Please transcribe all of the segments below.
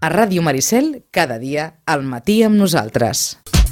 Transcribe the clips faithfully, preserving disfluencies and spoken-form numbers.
A Ràdio Maricel, cada dia, al matí amb nosaltres.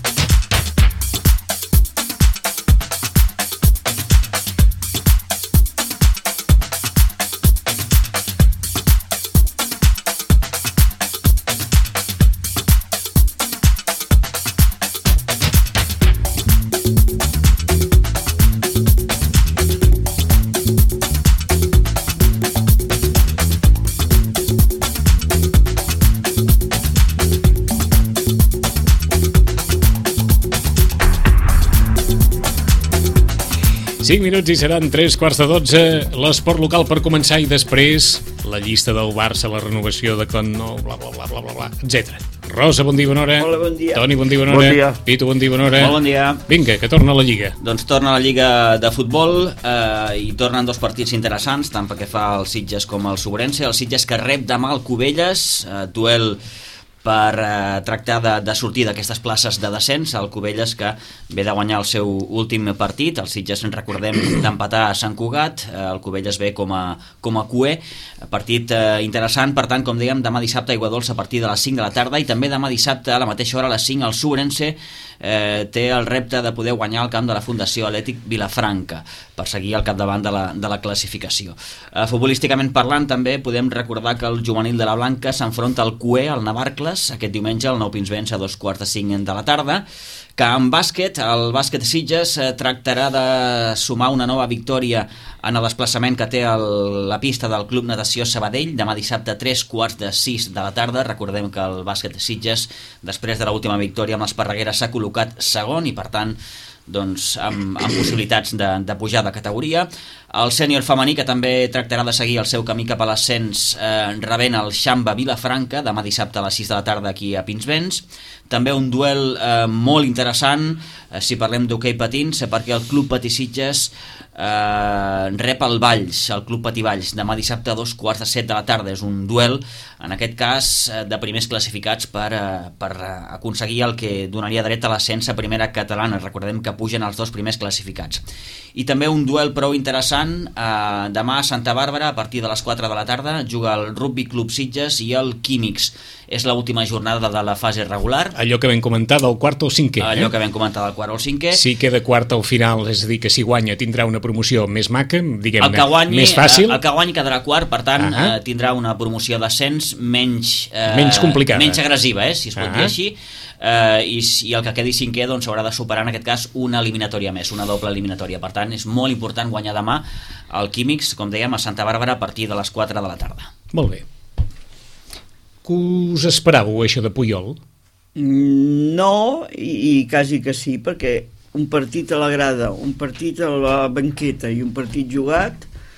cinc minuts i seran tres quarts de dotze. L'esport local per començar i després la llista del Barça, la renovació de Conno, bla, bla, bla, bla, bla, bla, etcètera. Rosa, bon dia, bona hora. Hola, bon dia. Toni, bon dia, bona hora. Bon dia. Pitu, bon dia, bona hora. Molt bon dia. Vinga, que torna la Lliga. Doncs torna la Lliga de futbol eh, i tornen dos partits interessants, tant pel que fa al Sitges com al Sobrense. El Sitges que rep demà el Cubelles, eh, duel per eh, tractar de, de sortir d'aquestes places de descens. El Cubelles que ve de guanyar el seu últim partit, el Sitges, en recordem, d'empatar a Sant Cugat, eh, el Cubelles ve com a, com a cuer, partit eh, interessant. Per tant, com dèiem, demà dissabte a Aiguadols a partir de les cinc de la tarda, i també demà dissabte a la mateixa hora a les cinc el Sobrense eh, té el repte de poder guanyar el camp de la Fundació Atlètic Vilafranca per seguir al capdavant de la, de la classificació. Eh, futbolísticament parlant, també podem recordar que el juvenil de la Blanca s'enfronta al cuer, al Navarcles, aquest diumenge al Nou Pinsbens a dos quarts de cinc de la tarda. Que en bàsquet, el bàsquet Sitges eh, tractarà de sumar una nova victòria en el desplaçament que té el, la pista del Club Natació Sabadell demà dissabte a tres quarts de sis de la tarda. Recordem que el bàsquet Sitges, després de l'última victòria amb l'Esparreguera, s'ha col·locat segon i per tant doncs, amb, amb possibilitats de, de pujar de categoria. El sènior femení, que també tractarà de seguir el seu camí cap a l'ascens, eh, rebent el Xamba Vilafranca demà dissabte a les sis de la tarda aquí a Pinsbens. També un duel eh, molt interessant, eh, si parlem d'hoquei patins, perquè el Club Patí Sitges eh, rep el Valls, el Club Patí Valls, demà dissabte a dos quarts de set de la tarda. És un duel, en aquest cas, eh, de primers classificats per, eh, per eh, aconseguir el que donaria dret a l'ascens a primera catalana. Recordem que pugen els dos primers classificats. I també un duel prou interessant, eh, demà a Santa Bàrbara a partir de les quatre de la tarda juga el Rugby Club Sitges i el Químics. És l'última jornada de la fase regular. Allò que vam comentar del quart al cinquè. Allò eh? que vam comentar del quart al cinquè. Si queda quart al final, és a dir, que si guanya tindrà una promoció més maca, diguem-ne, guanyi, més fàcil. El que guanyi quedarà quart, per tant, uh -huh. eh, tindrà una promoció d'ascens menys... Eh, menys complicada. Menys agressiva, eh, si es pot uh -huh. dir així. Eh, i, I el que quedi cinquè doncs, haurà de superar, en aquest cas, una eliminatòria més, una doble eliminatòria. Per tant, és molt important guanyar demà el Químics, com dèiem, a Santa Bàrbara a partir de les quatre de la tarda. Molt bé. Que us esperàveu, això de Puyol? No, i, i quasi que sí, perquè un partit a la grada, un partit a la banqueta i un partit jugat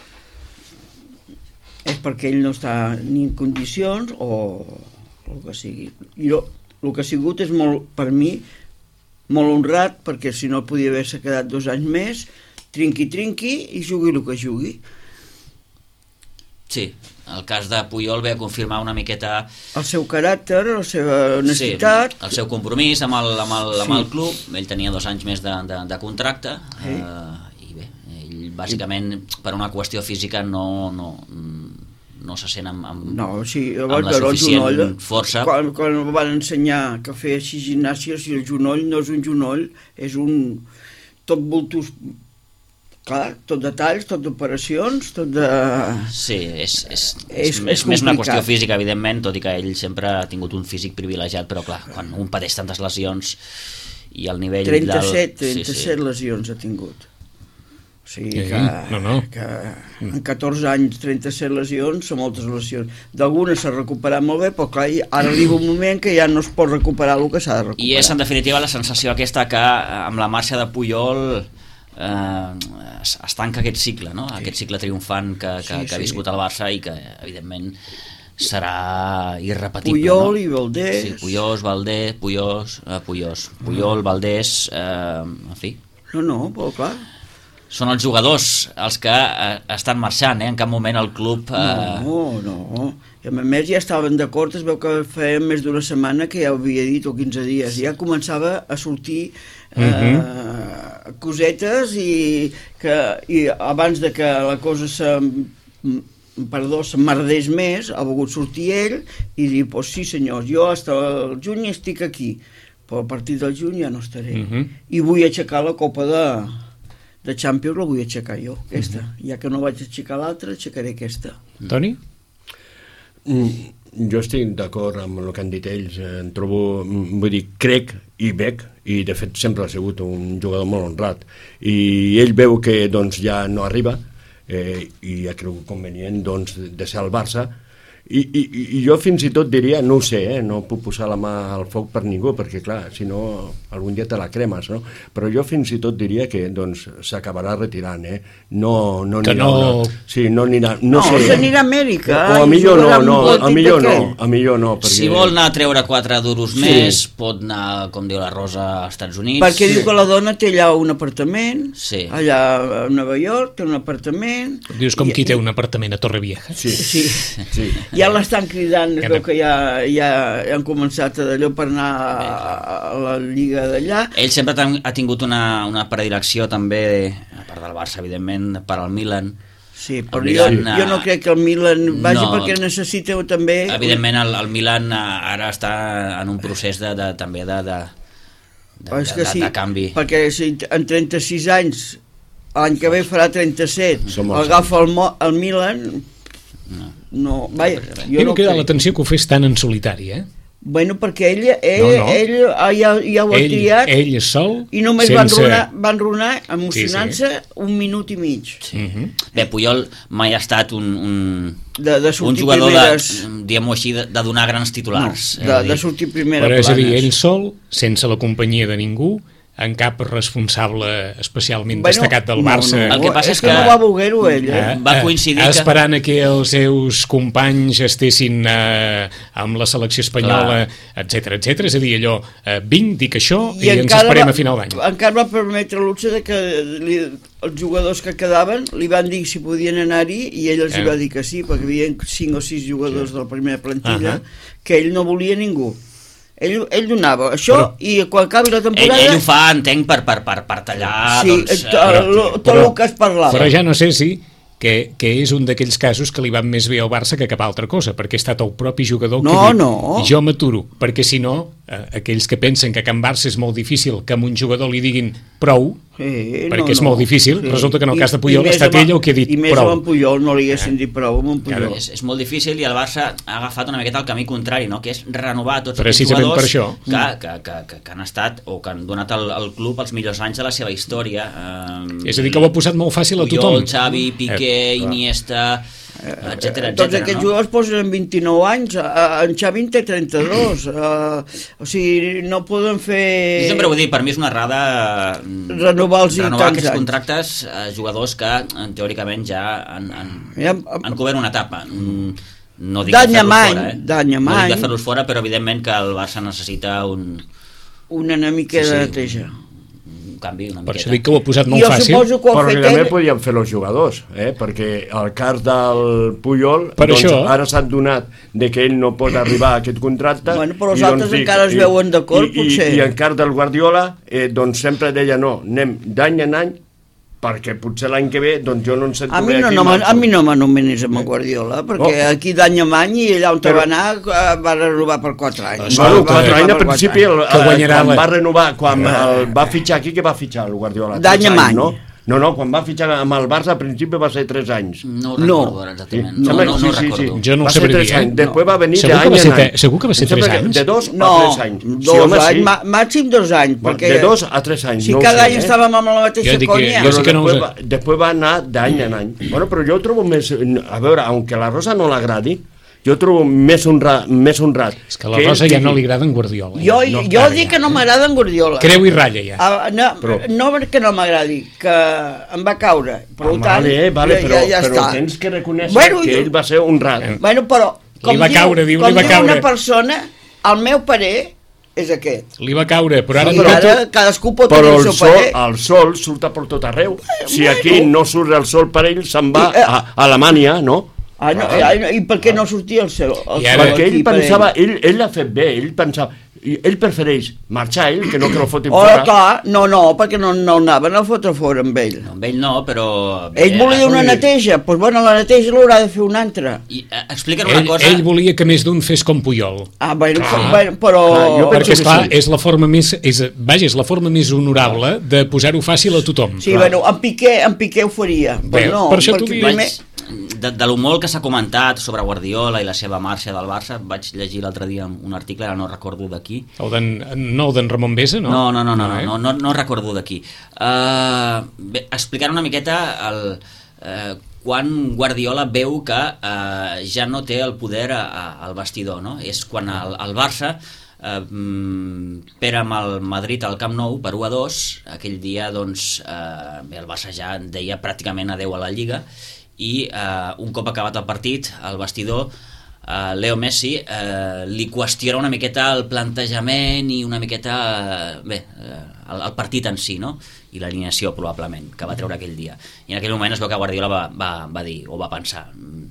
és perquè ell no està ni en condicions o el que sigui. Jo, el que ha sigut és molt, per mi, molt honrat, perquè si no podia haver-se quedat dos anys més, trinqui, trinqui i jugui el que jugui. Sí, el cas de Puyol ve a confirmar una miqueta... El seu caràcter, la seva honestitat... Sí, el seu compromís amb el, amb el, amb sí. el club. Ell tenia dos anys més de, de, de contracte, sí. eh, i bé, ell bàsicament per una qüestió física no... no no se sent amb, amb, no, sí, amb la suficient genoll, força. Quan, quan em van ensenyar que feia així gimnàsia, si el genoll no és un genoll, és un... tot voltus... Clar, tot detalls, tot d'operacions, tot de... Sí, és, és, és, és, és, és més una qüestió física, evidentment, tot i que ell sempre ha tingut un físic privilegiat, però clar, quan un pateix tantes lesions i el nivell trenta-set, del... trenta-set sí, sí. lesions ha tingut. O sigui que, no, no. que en catorze anys, trenta-set lesions, són moltes lesions. D'algunes s'ha recuperat molt bé, però clar, ara arriba un moment que ja no es pot recuperar el que s'ha de recuperar. I és, en definitiva, la sensació aquesta que amb la marxa de Puyol eh, es, es tanca aquest cicle, no? Sí. Aquest cicle triomfant que, que, sí, que ha viscut sí. el Barça i que, evidentment, serà irrepetible. Puyol no? i Valdés. Sí, Puyol, Valdés, Puyol, eh, Puyol, Puyol, Valdés, eh, en fi. No, no, però clar... Són els jugadors els que eh, estan marxant, eh? En cap moment el club... Eh... No, no, i a més ja estaven d'acord, es veu que feia més d'una setmana que ja ho havia dit, o quinze dies, ja començava a sortir eh, uh-huh. cosetes i, que, i abans de que la cosa se perdó, s'emmerdés més, ha volgut sortir ell i dir, pues sí senyors, jo fins al juny estic aquí, però a partir del juny ja no estaré. Uh-huh. I vull aixecar la Copa de, de Champions, la vull aixecar jo, aquesta. Uh-huh. Ja que no vaig aixecar l'altra, aixecaré aquesta. Toni? Mm, jo estic d'acord amb el que han dit ells, em trobo, vull dir, crec i veig, i de fet sempre ha sigut un jugador molt honrat, i ell veu que doncs ja no arriba, eh, i ha cregut convenient doncs, de ser al Barça, I, i, i jo fins i tot diria, no ho sé, eh, no puc posar la mà al foc per ningú, perquè clar, si no algun dia te la cremes, no? Però jo fins i tot diria que doncs s'acabarà retirant, eh? No, no que anirà, no... no... Sí, no anirà, no, No, sé. s'anirà a Amèrica. O a millor no, no, a millor no, aquell. a millor no, perquè... Si vol anar a treure quatre duros Sí. més, pot anar, com diu la Rosa, als Estats Units. Perquè diu que la dona té allà un apartament, Sí. allà a Nova York té un apartament... Dius com i- qui té un apartament a Torrevieja. Sí, Sí. sí. Ja l'estan cridant, es Que veu no. que ja, ja han començat a d'allò per anar a, a la lliga d'allà. Ell sempre ten- ha tingut una, una predilecció també, a part del Barça, evidentment, per al Milan. Sí, però El jo, Milan, jo no crec que el Milan vagi no. perquè necessita també... Evidentment, el, el Milan eh, ara està en un procés de, de, també de, de, de, Però és que de, sí, de canvi. perquè si en trenta-sis anys, l'any que ve farà trenta-set, Som els agafa el, Mo- el Milan... No. No, vaja, A jo mi no m'ha cridat crec. l'atenció que ho fes tan en solitari, eh? Bueno, perquè ell, ell, No, no. ell ah, ja, ja ho ha Ell, triat ell és sol, i només van sense... runar, van runar emocionant-se Sí, un minut i mig. Sí. Mhm. Bé, Puyol mai ha estat un, un, De, de un sortir jugador primeres... de, diguem-ho així, de, de donar grans No, titulars. de, de sortir primera Però és a dir, planes. ell sol, sense la companyia de ningú, en cap responsable especialment Bueno, destacat del no, Barça. no, El que passa és és que que- no va voler-ho ell, eh? Eh, va eh, coincidir que- esperant a que els seus companys estessin eh, amb la selecció espanyola, etc etc. És a dir, allò, eh, vinc, dic això i, i ens esperem va, a final d'any. encara va permetre el luxe de que li, els jugadors que quedaven li van dir si podien anar-hi i ell els Eh. hi va dir que sí, perquè hi havia cinc o sis jugadors de la primera plantilla Ahà. que ell no volia ningú. Ell, ell donava això Però- i quan acabi la Ell, temporada... ell ho fa, entenc, per, per, per, per tallar... Sí, doncs, tot, eh, lo- tot però- el que es parlava. Però ja no sé si que, que és un d'aquells casos que li van més bé al Barça que cap altra cosa, perquè ha estat el propi jugador No, que diu, no. jo m'aturo, perquè si no, eh, aquells que pensen que a Can Barça és molt difícil que a un jugador li diguin prou, Sí, perquè és molt difícil, resulta que en el cas de Puyol I ha més estat amb- ell el que ha dit I més prou. amb en Puyol no li haguessin dit prou amb en Puyol. És, és molt difícil i el Barça ha agafat una miqueta el camí contrari, no? Que és renovar tots aquests Precisament jugadors per això. que, que, que, que, que han estat o que han donat al, al club els millors anys de la seva història. Eh, És a dir, que ho ha posat molt fàcil a tothom. Puyol, Xavi, Piqué, Eh, Iniesta, etcètera, Tots etcètera, aquests no? jugadors posen vint-i-nou anys, eh, en Xavi en té trenta-dos, eh, o sigui, no poden fer... Jo sempre ho dic, per mi és una errada mm, Renovar-los i renovar tants aquests anys. contractes a jugadors que eh, teòricament ja han, han, Ja, han cobert una etapa. Mm, No dic D'any de a fer-los any, fora, eh? d'any a No dic any. de fer-los fora, però evidentment que el Barça necessita un, una mica Sí, sí. de neteja. un canvi, una Per miqueta. això dic que ho ha posat molt Jo fàcil. suposo que ho ha Però fet també ell... podien fer els jugadors, eh? Perquè el cas del Puyol Per doncs, això- ara s'ha donat de que ell no pot arribar a aquest contracte. Bueno, però els i, altres dic, encara es i- veuen d'acord, i- potser. I, i el cas del Guardiola eh, doncs sempre deia no, anem d'any en any perquè potser l'any que ve doncs jo no em sento A mi bé no, aquí no, i me- marxo. a mi no m'anomenis amb el Guardiola, perquè Oh. aquí d'any en any i allà on Però- va anar eh, va renovar per quatre anys. Escolta, Bueno, Va quatre renovar anys per al quatre principi, el, anys. Que eh, guanyarà quan la- va renovar, quan el va fitxar aquí, que va fitxar el Guardiola? D'any Tres en anys, any. No? no, no, quan va fitxar amb el Barça al principi va ser tres anys. No ho No. recordo ara exactament. Sí, No, sembla no, que no, sí, sí, recordo. sí. Jo no ho va ser sabria tres dir, eh? anys. Després va venir Segur que d'any va ser en any. te- segur que va ser Em sembla tres que anys? De dos No, a tres anys. dos sí, home, anys, sí. mà- màxim dos anys, Bueno, perquè de dos a tres anys. si no ho cada sé, any eh? estàvem amb la mateixa Jo dic que- conya... jo sí Però que no ho després, sé. va, després va anar d'any en any. Bueno, però jo ho trobo més... A veure, aunque la Rosa no l'agradi, jo trobo més honrat, més honrat. És que a la ell Rosa ja digui- no li agrada en Guardiola. Jo, no, jo ara dic ja. que no m'agrada en Guardiola. Creu i ratlla ja. Ah, no, Però- no perquè no m'agradi, que em va caure. Per Ah, tant, vale, vale, ja, però, ja, ja però està. tens que reconèixer Bueno, que jo- ell va ser honrat. Eh. Bueno, però, com Li va diu, caure, diu, com li va diu caure. una persona, el meu parer és aquest. Li va caure, però ara... I diu- ara cadascú pot Però tenir el el seu sol, parer. el sol surt per tot arreu. Si bueno. aquí no surt el sol per ell, se'n va I, eh, a, a Alemanya, no? Ah, no, ah, i per què no sortia el seu? El ara, perquè ell pensava, ell, ell l'ha fet bé, ell pensava, ell prefereix marxar ell que no que lo fotin oh, fora. Clar, no, no, perquè no, no anaven a fotre fora amb ell. No, amb ell no, però... Ell volia una neteja, doncs bueno, la neteja l'haurà de fer una altra. I, eh, explica'm una ell, cosa... ell volia que més d'un fes com Puyol. Ah, bueno, Clar. bueno però... Clar, jo penso Perquè, esclar, sí. és la forma més... És, vaja, és la forma més honorable de posar-ho fàcil a tothom. Sí, bueno, en Piqué, en Piqué ho faria. Bé, Però no, per això t'ho perquè dic. primer... De, de lo molt que s'ha comentat sobre Guardiola i la seva marxa del Barça, vaig llegir l'altre dia un article, ara no recordo de qui. El d'en, no, el d'en Ramon Besa, no? No, no, no, no, no, eh? no, no, no recordo de qui. Uh, bé, explicar una miqueta el, uh, quan Guardiola veu que uh, ja no té el poder a, a, al vestidor, no? És quan el, el Barça Uh, perd amb el Madrid al Camp Nou per u a dos, aquell dia doncs uh, bé, el Barça ja deia pràcticament adeu a la Lliga i uh, un cop acabat el partit al vestidor uh, Leo Messi uh, li qüestiona una miqueta el plantejament i una miqueta uh, bé, uh, el, el partit en si, no? I l'alineació probablement que va treure aquell dia, i en aquell moment es veu que Guardiola va, va, va dir o va pensar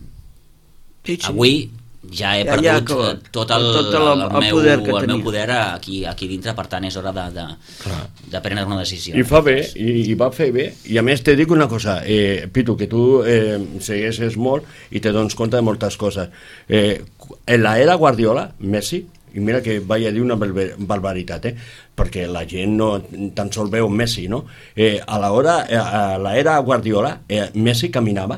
Sí, sí. avui ja he Ja, perdut ja, ja, que- tot el, tot el- el, el meu, poder que el meu tenia. poder aquí, aquí dintre, per tant és hora de, de, de prendre una decisió. I fa bé, i, i va fer bé, i a més te dic una cosa, eh, Pitu, que tu eh, segueixes molt i te dones compte de moltes coses. Eh, en l'era Guardiola, Messi, i mira que vaig a dir una barbaritat, eh? Perquè la gent no tan sols veu Messi, no? Eh, a l'hora, eh, a l'era Guardiola, eh, Messi caminava.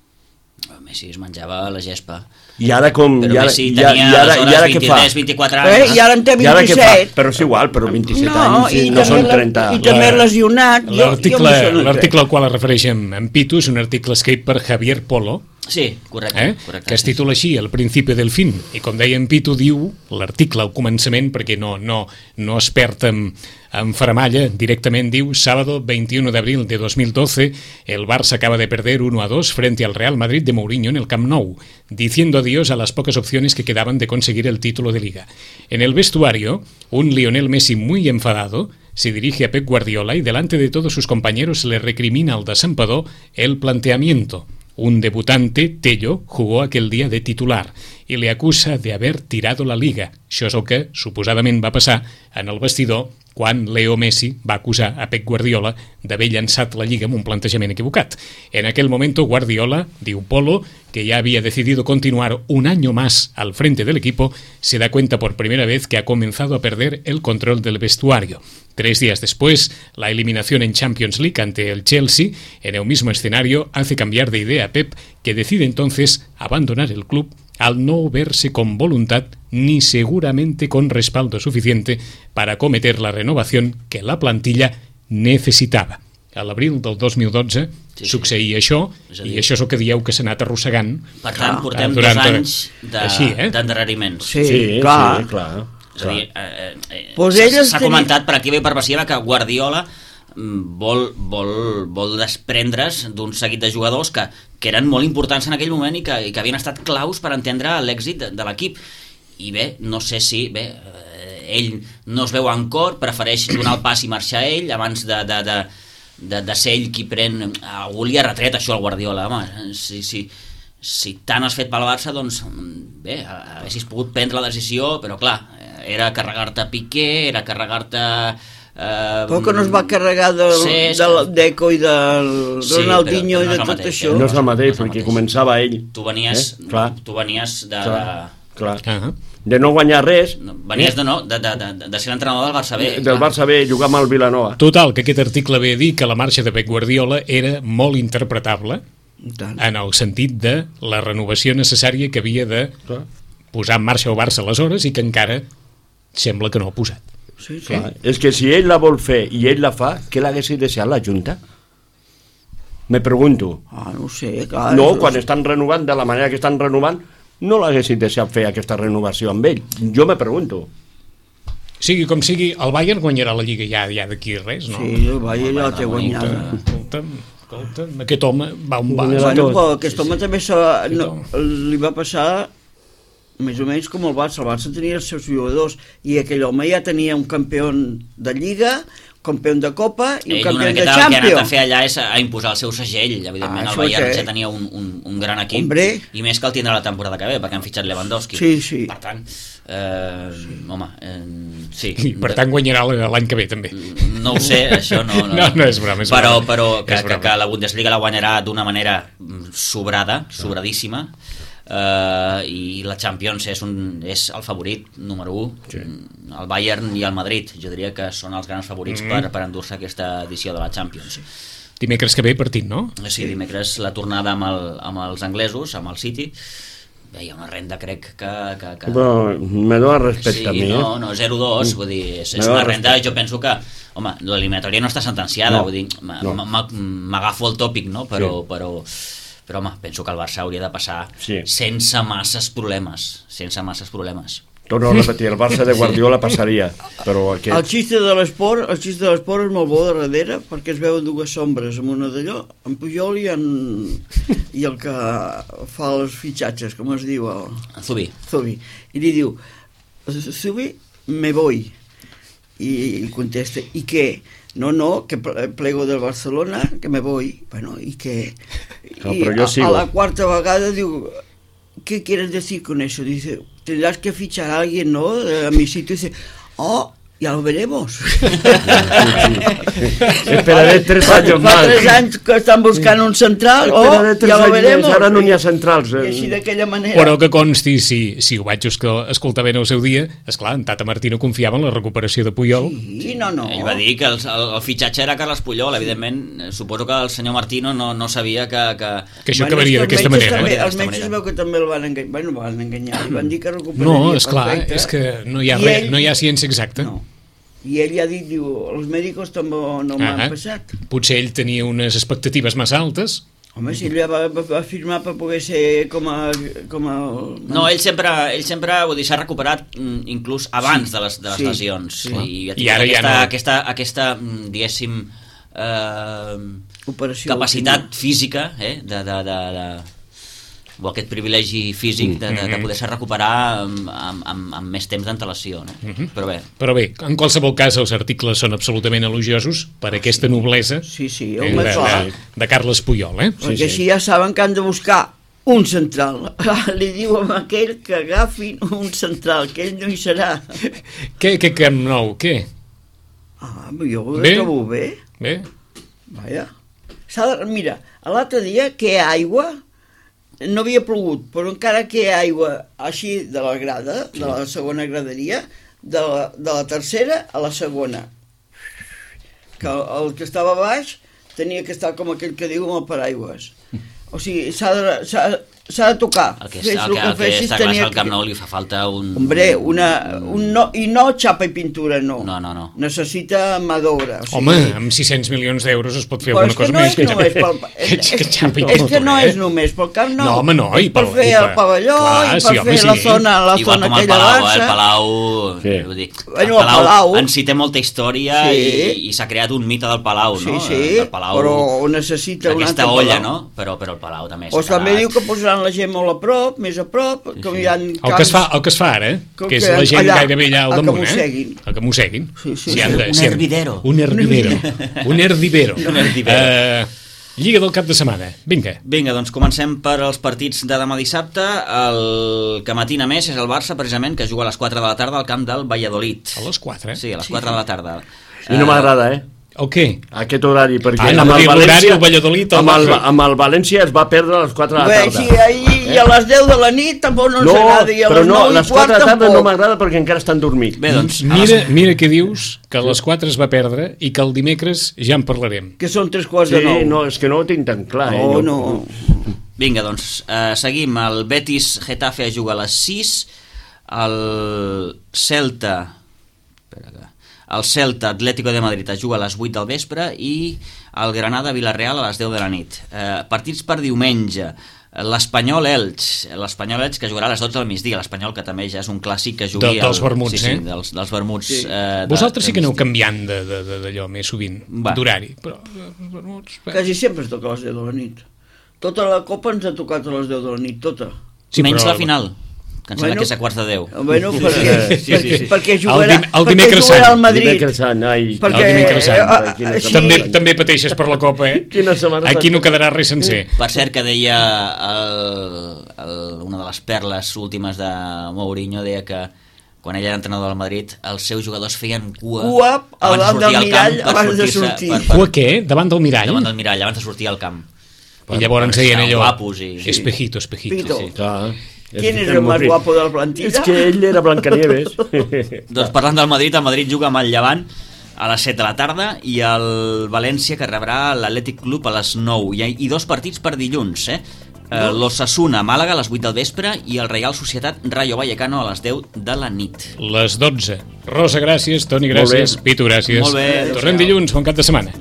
Messi es menjava la gespa. I ara com... Però i ara, Messi i ara, tenia i ara, i ara què fa? vint-i-tres, vint-i-quatre Eh, anys. I ara en té I ara què fa? vint-i-set. Però és igual, però vint-i-set No, anys i no també són la- trenta. i també lesionat. Jo- jo L'article amb això no l'article crec. al qual es refereix en, en Pitu és un article escrit per Javier Polo, Sí, correcte. eh? correcte que es titula així, El principi del fin, i com deia en Pitu, diu l'article al començament, perquè no, no, no es perd en, en faramalla, directament diu: sábado veintiuno de abril de dos mil doce, el Barça acaba de perder uno a dos frente al Real Madrid de Mourinho en el Camp Nou, diciendo adiós a las pocas opciones que quedaban de conseguir el título de Liga. En el vestuario, un Lionel Messi muy enfadado se dirige a Pep Guardiola y delante de todos sus compañeros le recrimina al desampador el planteamiento. Un debutante, Tello, jugó aquel día de titular i le acusa de haver tirado la Liga. Això és el que suposadament va passar en el vestidor quan Leo Messi va acusar a Pep Guardiola d'haver llançat la Lliga amb un plantejament equivocat. En aquel momento Guardiola, diu Polo, que ya había decidido continuar un año más al frente del equipo, se da cuenta por primera vez que ha comenzado a perder el control del vestuario. Tres días después, la eliminación en Champions League ante el Chelsea, en el mismo escenario, hace cambiar de idea a Pep, que decide entonces abandonar el club al no verse con voluntad ni seguramente con respaldo suficiente para acometer la renovación que la plantilla necessitava. A l'abril del dos mil dotze sí, succeïa sí. això, és a dir, i això és el que dieu que s'ha anat arrossegant. Per tant, portem durant, dos anys d'endarreriments. Sí, Sí, clar. sí, clar. És a dir, eh, eh, Pues s'ha elles s'ha teni- comentat per activa i per passiva que Guardiola mm, vol, vol, vol desprendre's d'un seguit de jugadors que, que eren molt importants en aquell moment i que, i que havien estat claus per entendre l'èxit de, de l'equip. I bé, no sé si bé, eh, ell no es veu en cor, prefereix donar el pas i marxar ell abans de, de, de, de, de ser ell qui pren... Algú li ha retret això al Guardiola, home, si, si, si tant has fet pel Barça, doncs bé, haguessis pogut prendre la decisió, però clar, era carregar-te Piqué, era carregar-te... Uh, Però que no es va carregar de, sí, del Deco i del Sí, Ronaldinho però- però no i de és el tot mateix, això. No és el mateix, No és el perquè mateix. començava ell. tu venies, Eh? Clar. tu venies de... Clar. Clar. Ah, De no guanyar res, No, venies de, no, de, de, de, de ser l'entrenador del Barça B. del Barça B, jugar amb el Vilanova. Total, que aquest article ve a dir que la marxa de Pep Guardiola era molt interpretable I tant. en el sentit de la renovació necessària que havia de Clar. posar en marxa el Barça aleshores i que encara sembla que no ha posat. Sí, sí. Clar. És que si ell la vol fer i ell la fa, què l'haguessin deixat la Junta? Me pregunto. Ah, no ho sé, clar. No, això- quan estan renovant de la manera que estan renovant, no l'haguessin deixat fer aquesta renovació amb ell. Jo me pregunto. Sigui com sigui, el Bayern guanyarà la Lliga ja, ja d'aquí res, no? Sí, el Bayern ja la té guanyada. Escolta'm, escolta'm, aquest home va on va. Guanyarà Bueno, tot. però aquest home també s'ha- no, li va passar més o menys com el Barça. El Barça tenia els seus jugadors i aquell home ja tenia un campió de Lliga, campió de Copa i un Ell campió una de miqueta el que ha anat a Champions. fer allà és a imposar el seu segell. Evidentment Ah, el això Bayern que- ja tenia un, un, un gran equip. Hombre. I més que el tindrà la temporada que ve, perquè han fitxat Lewandowski. Sí, sí. Per tant, eh, home, eh, sí. I per tant guanyarà l'any que ve també. No ho sé, això no... No, no és broma, és però, broma. Però que, És que, broma. que la Bundesliga la guanyarà d'una manera mm, sobrada, sobradíssima, eh, i la Champions és, un, és el favorit número u. Sí. El Bayern i el Madrid, jo diria que són els grans favorits mm. per, per endur-se aquesta edició de la Champions. Dimecres que ve partit, no? Sí, dimecres la tornada amb, el, amb els anglesos, amb el City. Bé, hi ha una renda, crec que... que, que... Però me dóna respecte sí, a mi, no, eh? no, zero dos, vull dir, és, és No, una renda, respecte. jo penso que, home, l'eliminatòria no està sentenciada, No, vull dir, m- no. m- m- m'agafo el tòpic, no?, però, Sí. però, però, home, penso que el Barça hauria de passar Sí. sense masses problemes, sense masses problemes. Torno a repetir, el Barça de Guardiola passaria, però El aquest... xiste de l'esport, el xiste de l'esport és molt bo de darrere perquè es veuen dues sombres, amb una d'allò, en Pujol i, en, i el que fa els fitxatges, com es diu, el Zubi. Zubi. I li diu, Zubi, me voy. I, i contesta, ¿y qué? No, no, que ple- plego del Barcelona, que me voy. Bueno, ¿y qué? No, I però jo a, sigo. a la cuarta vegada diu, ¿qué quieres decir con eso? Dice, tendrás que fichar a alguien, ¿no? A mi sitio. Dice, oh, ya lo veremos. Esperaré tres anys Fa més. tres anys que estan buscant un central, Esperaré oh, tres ja lo anys més, veremos. ara no n'hi ha centrals. I eh? així d'aquella manera. Però que consti, si, si ho vaig esco- escoltar bé en el seu dia, esclar, en Tata Martino confiava en la recuperació de Puyol. Sí, no, no. Ell va dir que el, el, el fitxatge era Carles Puyol, evidentment, eh, suposo que el senyor Martino no, no sabia que... que... Que això Bueno, acabaria és que d'aquesta els metges manera. També, eh? els metges veu que també el van enganyar. Bueno, el van enganyar. Li van dir que recuperaria No, esclar, perfecte. és que no hi ha, I re, ell- no hi ha ciència exacta. No. I ell ja ha dit, diu, els mèdicos també no m'han Ah, passat. potser ell tenia unes expectatives massa altes. Home, si ell ja va, va, va firmar per poder ser com a... Com a... No, ell sempre, ell sempre vull dir, s'ha recuperat mm, inclús abans Sí, de les, de les sí, lesions. sí. I, ha I tingut ara ja aquesta, no. aquesta, aquesta, mm, diguéssim, eh, Operació capacitat última. física, eh, de, de, de, de, o aquest privilegi físic de, de, de poder-se recuperar amb, amb, amb, amb més temps d'antelació. No? Però bé, Però bé, en qualsevol cas, els articles són absolutament elogiosos per aquesta noblesa Sí, sí, eh, home, de, clar. de, de Carles Puyol. Eh? Perquè sí. així ja saben que han de buscar un central. Li diu a aquell que agafin un central, que ell no hi serà. Què, què, Camp Nou, què? Ah, jo ho Bé. trobo bé. Bé? Vaja. S'ha de, mira, l'altre dia que hi ha aigua, no havia plogut, però encara que hi ha aigua així de la grada, de la segona graderia, de la, de la tercera a la segona. Que el, el que estava baix tenia que estar com aquell que diu amb el paraigües. O sigui, s'ha de, s'ha, s'ha de tocar. el que, Fes el que, el que fessis, està clar és tenia que al Camp Nou li fa falta un... Hombre, una, un no, i no xapa i pintura, no. No, no, no. Necessita mà d'obra. O sigui, Home, amb sis-cents milions d'euros es pot fer però alguna és que cosa no més. és només pel... Que- És, que xapa i és que no pintura, és eh? només pel Camp Nou. No, home, no, i És per pel- fer i el per- pavelló, clar, i sí, per home, fer sí. la zona, la Igual zona com el aquella Palau, eh? Barça. El Palau, Sí. vull dir, Bueno, el el Palau, Palau- en si té molta història Sí. i, i s'ha creat un mite del Palau, Sí, no? sí, Del Palau, però necessita un d'aquesta altre olla, Palau. no? Però, però el Palau també O s'ha també quedat... diu que posaran la gent molt a prop, més a prop, com hi ha El que, es fa, el que es fa ara, Com que és que la gent allà, gairebé allà al a que damunt, mosseguin. eh? A que mosseguin. Sí, sí. Si han de- Un si han- hervidero. Un hervidero. Un hervidero. Un hervidero. Eh, Lliga del cap de setmana. Vinga. Vinga, doncs comencem per els partits de demà dissabte. El que matina més és el Barça, precisament, que juga a les quatre de la tarda al camp del Valladolid. A les quatre, eh? Sí, a les quatre de la tarda. I no m'agrada, eh? El què? Aquest horari, perquè Ah, no, amb, el dir l'horari, València, el Valladolid, el amb, el, Barça. amb el València es va perdre a les quatre de la Bé, tarda. sí, ahir, i a les deu de la nit tampoc no, No, ens agrada, i a però les no, nou a i les quart quatre de la tarda no tampoc. m'agrada perquè encara estan dormint. Bé, doncs... a Mira, les- mira què dius, que a les quatre es va perdre i que el dimecres ja en parlarem. Que són tres quarts Sí, de nou. no, és que no ho tinc tan clar. eh? No, Jo- no. Vinga, doncs, eh, seguim. El Betis Getafe juga a les sis, el Celta... Espera que... El Celta Atlético de Madrid es juga a les vuit del vespre i el Granada Villarreal a les deu de la nit. Eh, partits per diumenge. L'Espanyol Elx, l'Espanyol Elx que jugarà a les dotze del migdia, l'Espanyol que també ja és un clàssic que jugui... De- dels al- vermuts, sí, sí, eh? dels, dels vermuts. Sí. Eh, de- Vosaltres sí que de aneu migdia. canviant de- de- de- d'allò més sovint, Va. d'horari. Però els vermuts... bé. Quasi sempre es toca a les deu de la nit. Tota la Copa ens ha tocat a les deu de la nit, tota. Sí, Menys però- la final. que em sembla Bueno, que és a quarts de deu. Bueno, perquè, Sí, sí, perquè, sí. perquè El jugarà, dim- el perquè dimecres jugarà sant. al Madrid. Dimecres sant, ai. Perquè, El dimecres sant. eh, eh, Quina així- També, també pateixes per la Copa, eh? Quina setmana Aquí no santa. quedarà res sencer. Per cert, que deia el, el, una de les perles últimes de Mourinho, deia que quan ell era entrenador del Madrid, els seus jugadors feien cua, Cua abans de davant sortir del al camp mirall, per abans de sortir-se- sortir. Per, per, Cua què? Davant del mirall? davant del mirall, abans de sortir al camp. I llavors per deien estar allò, guapos i- espejito, espejito. Pito. Sí. Clar. ¿Quién es el más guapo de la plantilla? És que ell era Blancanieves. Doncs parlant del Madrid, el Madrid juga amb el Llevant a les set de la tarda i el València que rebrà l'Atlètic Club a les nou. I, i dos partits per dilluns, eh? Uh, L'Osasuna, Màlaga a les vuit del vespre i el Reial Societat Rayo Vallecano a les deu de la nit. Les dotze. Rosa, gràcies. Toni, Molt bé. gràcies. Pitu, gràcies. Molt bé. Tornem dilluns, bon cap de setmana.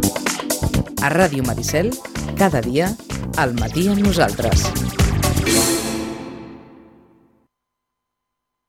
A Ràdio Maricel, cada dia, al matí amb nosaltres.